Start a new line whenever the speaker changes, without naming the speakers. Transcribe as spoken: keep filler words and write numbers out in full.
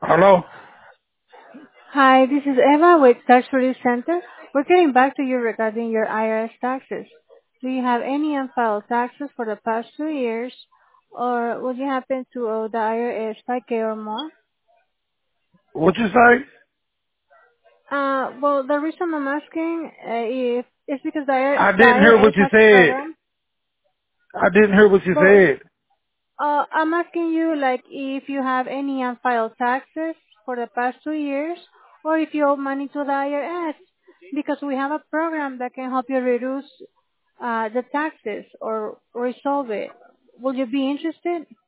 Hello?
Hi, this is Eva with Tax Relief Center. We're getting back to you regarding your I R S taxes. Do you have any unfiled taxes for the past two years, or would you happen to owe the I R S five K or more?
What you say?
Uh, well, the reason I'm asking uh, if is because the, IR,
I
the
didn't hear
I R S
what you
has a
said.
program.
I didn't hear what you
Well,
said.
Uh, I'm asking you, like, if you have any unfiled taxes for the past two years, or if you owe money to the I R S, because we have a program that can help you reduce uh, the taxes or resolve it. Will you be interested?